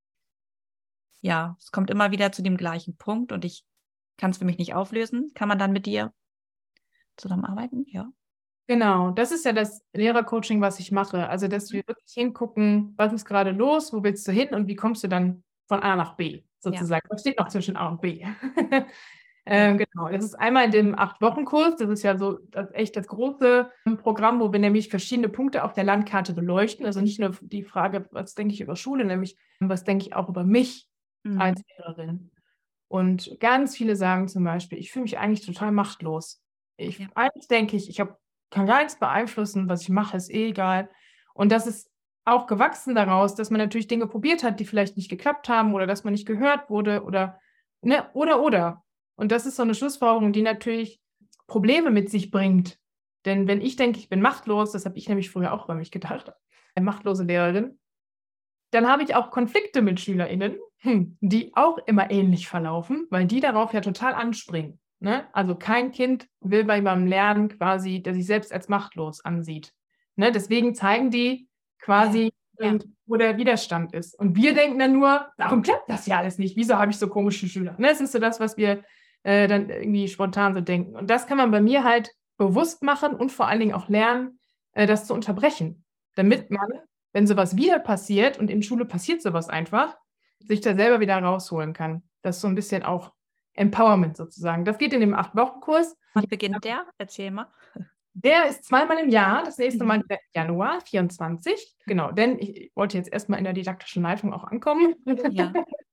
kommt immer wieder zu dem gleichen Punkt und ich kann es für mich nicht auflösen. Kann man dann mit dir zusammenarbeiten? Ja. Genau, das ist ja das Lehrercoaching, was ich mache. Also, dass wir wirklich hingucken, was ist gerade los, wo willst du hin und wie kommst du dann von A nach B sozusagen. Was steht noch zwischen A und B? Genau, das ist einmal in dem 8-Wochen-Kurs. Das ist ja so echt das große Programm, wo wir nämlich verschiedene Punkte auf der Landkarte beleuchten. Also nicht nur die Frage, was denke ich über Schule, nämlich was denke ich auch über mich als Lehrerin. Und ganz viele sagen zum Beispiel, ich fühle mich eigentlich total machtlos. Eigentlich denke ich, kann gar nichts beeinflussen, was ich mache, ist eh egal. Und das ist auch gewachsen daraus, dass man natürlich Dinge probiert hat, die vielleicht nicht geklappt haben oder dass man nicht gehört wurde oder, ne, oder. Und das ist so eine Schlussfolgerung, die natürlich Probleme mit sich bringt. Denn wenn ich denke, ich bin machtlos, das habe ich nämlich früher auch über mich gedacht, eine machtlose Lehrerin, dann habe ich auch Konflikte mit SchülerInnen, die auch immer ähnlich verlaufen, weil die darauf ja total anspringen. Ne? Also kein Kind will beim Lernen quasi, der sich selbst als machtlos ansieht. Ne? Deswegen zeigen die quasi, wo der Widerstand ist. Und wir denken dann nur, warum klappt das ja alles nicht? Wieso habe ich so komische Schüler? Ne? Das ist so das, was wir dann irgendwie spontan so denken. Und das kann man bei mir halt bewusst machen und vor allen Dingen auch lernen, das zu unterbrechen. Damit man, wenn sowas wieder passiert und in Schule passiert sowas einfach, sich da selber wieder rausholen kann. Das ist so ein bisschen auch Empowerment sozusagen. Das geht in dem 8-Wochen-Kurs. Wann beginnt der? Erzähl mal. Der ist zweimal im Jahr, das nächste Mal im Januar 24. Genau, denn ich wollte jetzt erstmal in der didaktischen Leitung auch ankommen. Ja.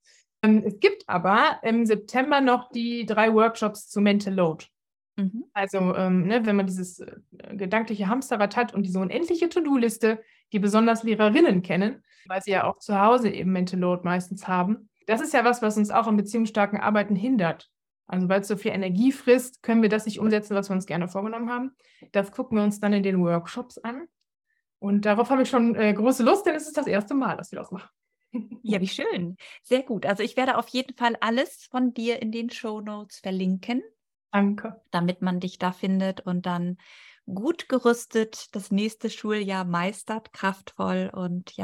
Es gibt aber im September noch die 3 Workshops zu Mental Load. Also, wenn man dieses gedankliche Hamsterrad hat und diese unendliche To-Do-Liste, die besonders Lehrerinnen kennen, weil sie ja auch zu Hause eben Mental Load meistens haben. Das ist ja was uns auch im beziehungsstarken Arbeiten hindert. Also, weil es so viel Energie frisst, können wir das nicht umsetzen, was wir uns gerne vorgenommen haben. Das gucken wir uns dann in den Workshops an. Und darauf habe ich schon große Lust, denn es ist das erste Mal, dass wir das machen. Ja, wie schön. Sehr gut. Also ich werde auf jeden Fall alles von dir in den Shownotes verlinken. Danke. Damit man dich da findet und dann gut gerüstet das nächste Schuljahr meistert, kraftvoll und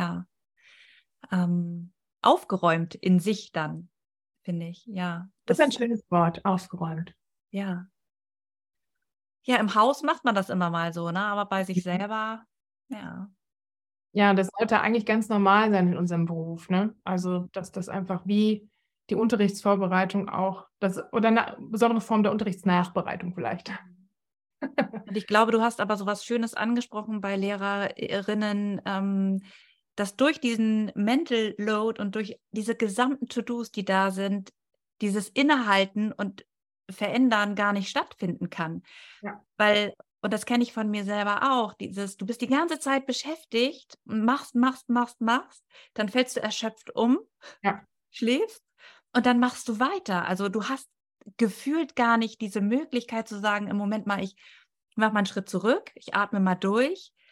aufgeräumt in sich dann, finde ich. Ja. Das ist ein schönes Wort, aufgeräumt. Ja. Ja, im Haus macht man das immer mal so, ne? Aber bei sich selber, ja. Ja, das sollte eigentlich ganz normal sein in unserem Beruf, ne? Also, dass das einfach wie die Unterrichtsvorbereitung auch oder eine besondere Form der Unterrichtsnachbereitung vielleicht. Und ich glaube, du hast aber so was Schönes angesprochen bei Lehrerinnen, dass durch diesen Mental Load und durch diese gesamten To-Dos, die da sind, dieses Innehalten und Verändern gar nicht stattfinden kann. Ja. Weil, und das kenne ich von mir selber auch, du bist die ganze Zeit beschäftigt und machst, dann fällst du erschöpft um, schläfst und dann machst du weiter. Also du hast gefühlt gar nicht diese Möglichkeit zu sagen, im Moment mal, ich mache mal einen Schritt zurück, ich atme mal durch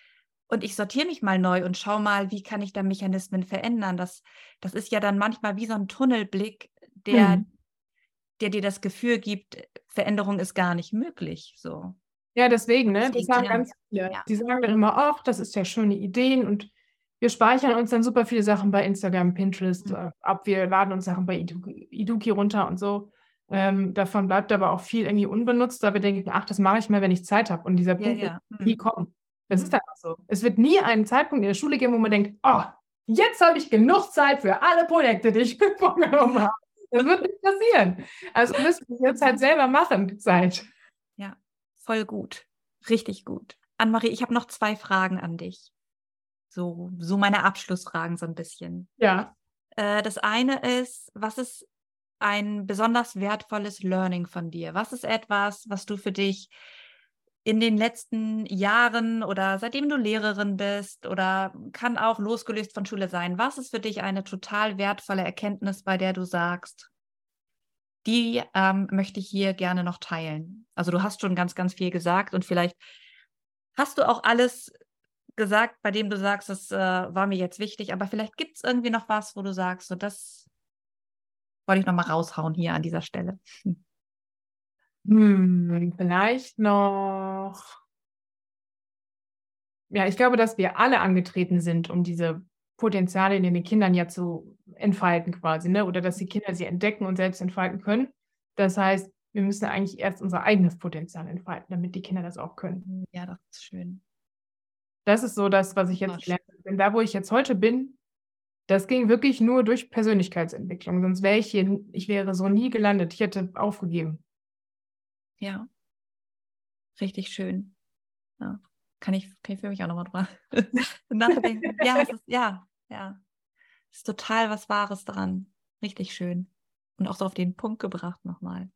und ich sortiere mich mal neu und schaue mal, wie kann ich da Mechanismen verändern. Das ist ja dann manchmal wie so ein Tunnelblick, der Mhm. dir das Gefühl gibt, Veränderung ist gar nicht möglich, so. Ja, deswegen, ne? Das Deswegen, sagen ganz viele. ja. Die sagen dann immer: „Ach, das ist ja schöne Ideen“, und wir speichern uns dann super viele Sachen bei Instagram, Pinterest, Mhm. ab. Wir laden uns Sachen bei Iduki runter und so. Davon bleibt aber auch viel irgendwie unbenutzt, weil wir denken: „Ach, das mache ich mal, wenn ich Zeit habe.“ Und dieser Ja, Punkt wird ja. nie Mhm. kommen. Das ist Mhm. einfach so. Es wird nie einen Zeitpunkt in der Schule geben, wo man denkt: „Oh, jetzt habe ich genug Zeit für alle Projekte, die ich mir vorgenommen habe.“ Das wird nicht passieren. Also müssen wir jetzt halt selber machen, Zeit. Ja, voll gut. Richtig gut. Annemarie, ich habe noch 2 Fragen an dich. So meine Abschlussfragen so ein bisschen. Ja. Das eine ist, was ist ein besonders wertvolles Learning von dir? Was ist etwas, was du für dich in den letzten Jahren oder seitdem du Lehrerin bist oder kann auch losgelöst von Schule sein, was ist für dich eine total wertvolle Erkenntnis, bei der du sagst: „Die, möchte ich hier gerne noch teilen?“ Also, du hast schon ganz, ganz viel gesagt und vielleicht hast du auch alles gesagt, bei dem du sagst, das, war mir jetzt wichtig, aber vielleicht gibt's irgendwie noch was, wo du sagst: „So, das wollte ich noch mal raushauen hier an dieser Stelle.“ Vielleicht noch, ja, ich glaube, dass wir alle angetreten sind, um diese Potenziale in den Kindern ja zu entfalten quasi, ne? Oder dass die Kinder sie entdecken und selbst entfalten können. Das heißt, wir müssen eigentlich erst unser eigenes Potenzial entfalten, damit die Kinder das auch können. Ja, das ist schön. Das ist so das, was ich Super jetzt schön. gelernt habe. Denn da, wo ich jetzt heute bin, das ging wirklich nur durch Persönlichkeitsentwicklung, sonst wäre so nie gelandet. Ich hätte aufgegeben. Ja, richtig schön. Ja. Kann ich für mich auch noch mal drüber nachdenken. Ja, es ist ja, ja. Ist total was Wahres dran. Richtig schön. Und auch so auf den Punkt gebracht noch mal.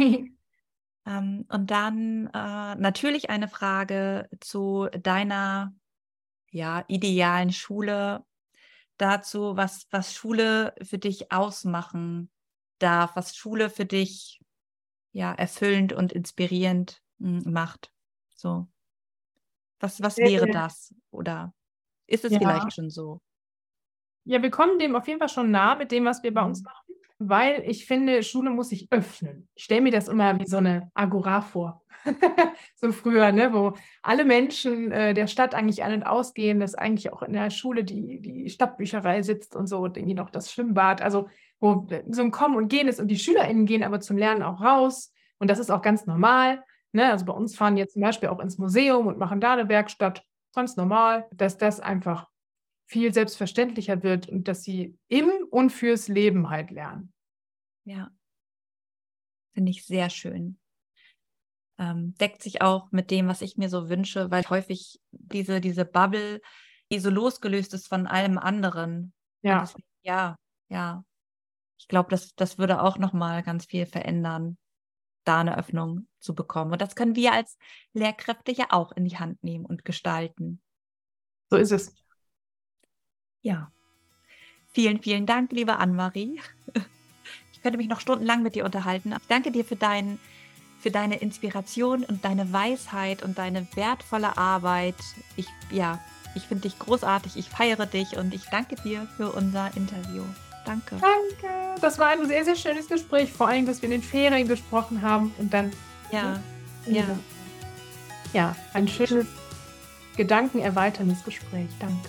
Und dann, natürlich eine Frage zu deiner, ja, idealen Schule, dazu, was Schule für dich ausmachen darf, was Schule für dich, ja, erfüllend und inspirierend, macht. So, was wäre das? Oder ist es Ja. vielleicht schon so? Ja, wir kommen dem auf jeden Fall schon nah mit dem, was wir bei uns Mhm. machen, weil ich finde, Schule muss sich öffnen. Ich stelle mir das immer wie so 'ne Agora vor. So früher, ne, wo alle Menschen, der Stadt eigentlich ein und ausgehen, dass eigentlich auch in der Schule die Stadtbücherei sitzt und so und irgendwie noch das Schwimmbad, also, wo so 'n Kommen und Gehen ist und die SchülerInnen gehen aber zum Lernen auch raus und das ist auch ganz normal, ne? Also, bei uns fahren jetzt zum Beispiel auch ins Museum und machen da 'ne Werkstatt, ganz normal, dass das einfach viel selbstverständlicher wird und dass sie im und fürs Leben halt lernen. Ja, finde ich sehr schön. Deckt sich auch mit dem, was ich mir so wünsche, weil häufig diese Bubble, die so losgelöst ist von allem anderen. Und Ja, deswegen, ja, ja, ich glaube, das würde auch noch mal ganz viel verändern, da eine Öffnung zu bekommen. Und das können wir als Lehrkräfte ja auch in die Hand nehmen und gestalten. so ist es. Ja, vielen, vielen Dank, liebe Annemarie. Ich könnte mich noch stundenlang mit dir unterhalten. Ich danke dir für deine Inspiration und deine Weisheit und deine wertvolle Arbeit. Ich finde dich großartig, ich feiere dich und ich danke dir für unser Interview. Danke. Danke. Das war ein sehr, sehr schönes Gespräch, vor allem, dass wir in den Ferien gesprochen haben und dann, ne, Ja, in dieser, ja, ja, ein richtig schönes, schön. gedankenerweiterndes Gespräch. Danke.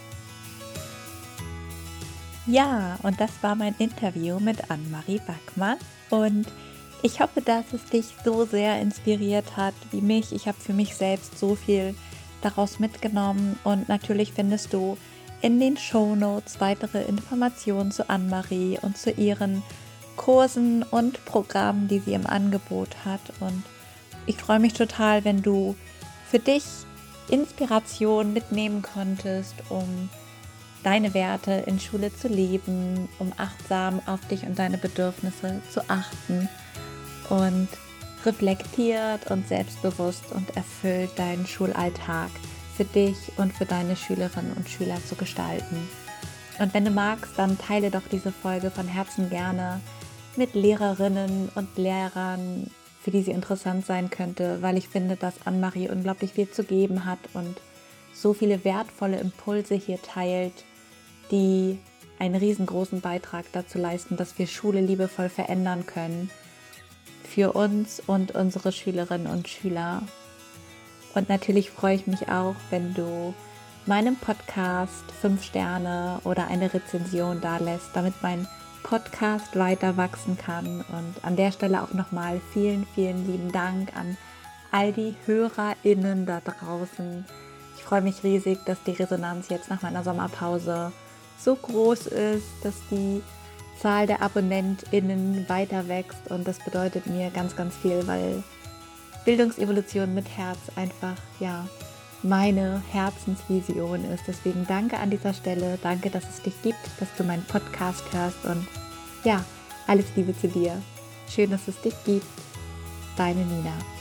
Ja, und das war mein Interview mit Annemarie Backmann. Und ich hoffe, dass es dich so sehr inspiriert hat wie mich. Ich habe für mich selbst so viel daraus mitgenommen. Und natürlich findest du in den Shownotes weitere Informationen zu Annemarie und zu ihren Kursen und Programmen, die sie im Angebot hat. Und ich freue mich total, wenn du für dich Inspiration mitnehmen konntest, um deine Werte in Schule zu leben, um achtsam auf dich und deine Bedürfnisse zu achten und reflektiert und selbstbewusst und erfüllt deinen Schulalltag für dich und für deine Schülerinnen und Schüler zu gestalten. Und wenn du magst, dann teile doch diese Folge von Herzen gerne mit Lehrerinnen und Lehrern, für die sie interessant sein könnte, weil ich finde, dass Annemarie unglaublich viel zu geben hat und so viele wertvolle Impulse hier teilt, die einen riesengroßen Beitrag dazu leisten, dass wir Schule liebevoll verändern können für uns und unsere Schülerinnen und Schüler. Und natürlich freue ich mich auch, wenn du meinem Podcast 5 Sterne oder eine Rezension dalässt, damit mein Podcast weiter wachsen kann. Und an der Stelle auch nochmal vielen, vielen lieben Dank an all die HörerInnen da draußen. Ich freue mich riesig, dass die Resonanz jetzt nach meiner Sommerpause so groß ist, dass die Zahl der AbonnentInnen weiter wächst, und das bedeutet mir ganz, ganz viel, weil Bildungsevolution mit Herz einfach, meine Herzensvision ist. Deswegen danke an dieser Stelle, danke, dass es dich gibt, dass du meinen Podcast hörst, und alles Liebe zu dir. Schön, dass es dich gibt. Deine Nina.